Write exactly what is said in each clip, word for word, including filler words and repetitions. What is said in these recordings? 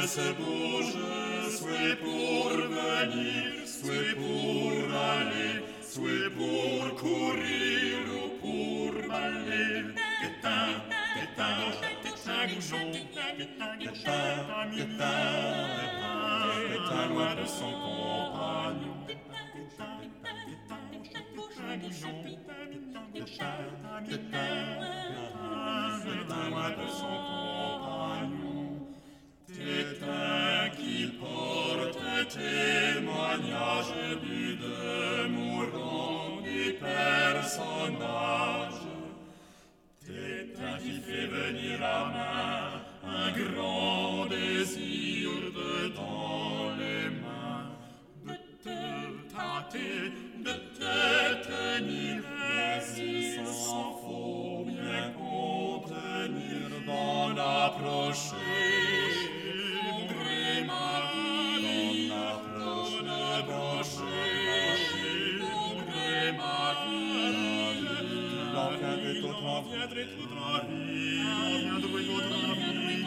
se bouge, soit pour venir, soit pour aller, soit pour courir ou pour baller. Tétin, tétin, tétin, goujon, tétin, tétin, tétin, tétin, loin de son compagnon. Tétin, goujon, tétin, tétin, loin de son compagnon. Tétin qui porte témoignage but de mourant du personnage. Tétin qui fait venir à main un grand désir dedans les mains, de te tâter, de te tenir, mais il s'en faut bien contenir d'en approcher. Mon gré mari, d'en approcher. Mon gré mari, l'en viendrait autre viendrait toute vie, l'en viendrait autre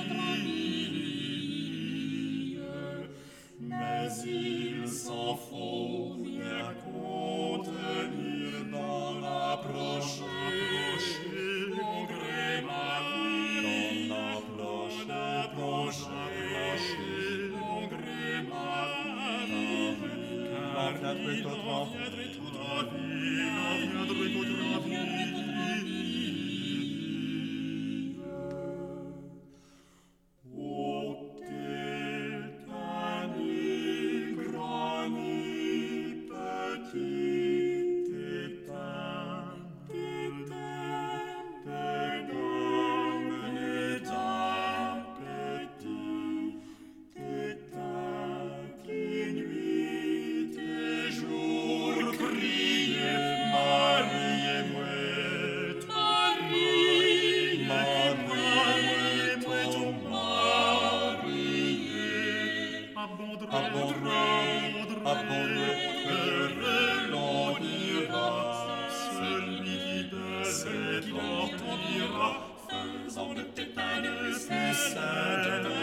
vie. Mais il s'en faut bien contenir d'en approcher. Mon gré mari, d'en approcher. Mon gré mari, car il en viendrait toute vie, l'en viendrait toute vie. Faisons de tétin de pucelle.